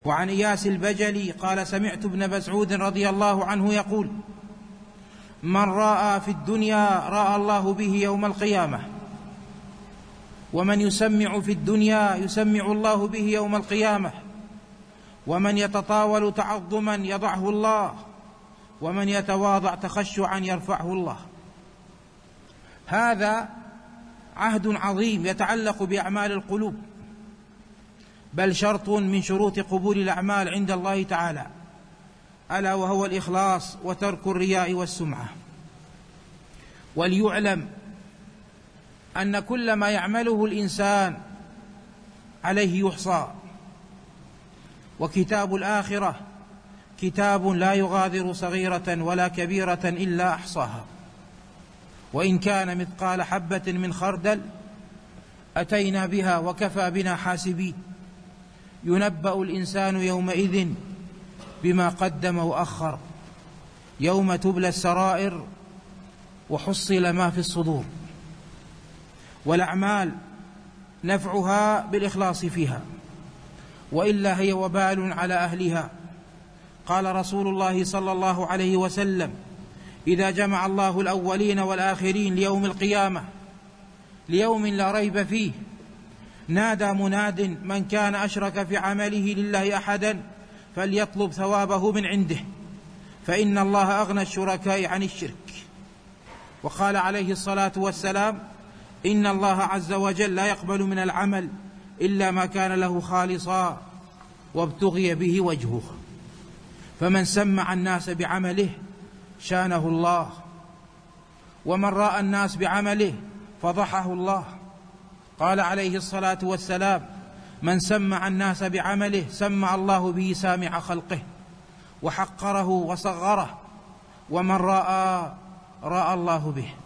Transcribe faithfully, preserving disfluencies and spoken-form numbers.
وعن إياس البجلي قال: سمعت ابن مسعود رضي الله عنه يقول: من رأى في الدنيا رأى الله به يوم القيامة، ومن يسمع في الدنيا يسمع الله به يوم القيامة، ومن يتطاول تعظما يضعه الله، ومن يتواضع تخشعا يرفعه الله. هذا عهد عظيم يتعلق بأعمال القلوب، بل شرط من شروط قبول الأعمال عند الله تعالى، ألا وهو الإخلاص وترك الرياء والسمعة. وليعلم أن كل ما يعمله الإنسان عليه يحصى، وكتاب الآخرة كتاب لا يغادر صغيرة ولا كبيرة إلا أحصاها، وإن كان مثقال حبة من خردل أتينا بها وكفى بنا حاسبين. ينبأ الإنسان يومئذ بما قدم وأخر، يوم تبلى السرائر وحصل ما في الصدور. والأعمال نفعها بالإخلاص فيها، وإلا هي وبال على أهلها. قال رسول الله صلى الله عليه وسلم: إذا جمع الله الأولين والآخرين ليوم القيامة، ليوم لا ريب فيه، نادى مناد: من كان أشرك في عمله لله أحدا فليطلب ثوابه من عنده، فإن الله أغنى الشركاء عن الشرك. وقال عليه الصلاة والسلام: إن الله عز وجل لا يقبل من العمل إلا ما كان له خالصا وابتغي به وجهه. فمن سمع الناس بعمله شانه الله، ومن رأى الناس بعمله فضحه الله. قال عليه الصلاة والسلام: من سمع الناس بعمله سمع الله به سامع خلقه وحقره وصغره، ومن رأى رأى الله به.